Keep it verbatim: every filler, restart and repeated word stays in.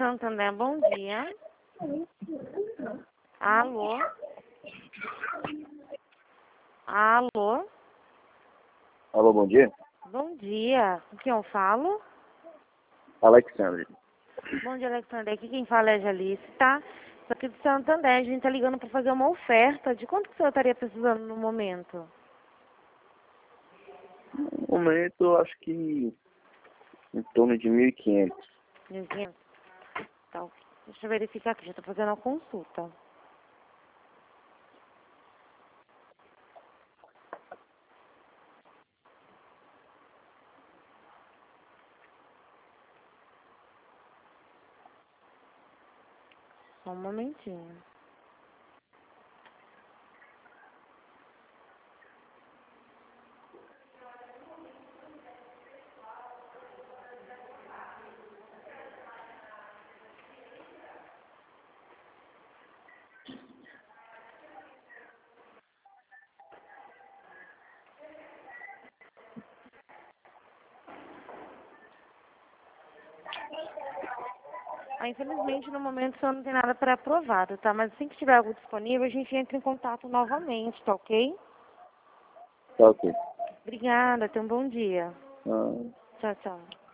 Santander, bom dia. Alô? Alô? Alô, bom dia. Bom dia. Com quem eu falo? Alexandre. Bom dia, Alexandre. Aqui quem fala é a Jalice, tá? Sou aqui do Santander. A gente tá ligando para fazer uma oferta. De quanto que o senhor estaria precisando no momento? No momento, acho que em torno de mil e quinhentos. mil e quinhentos? Tá. Deixa eu verificar aqui. Já tô fazendo a consulta. Só um momentinho. Ah, infelizmente, no momento, o senhor não tem nada para aprovado, tá? Mas assim que tiver algo disponível, a gente entra em contato novamente, tá ok? Tá ok. Obrigada, tenha um bom dia. Ah. Tchau, tchau.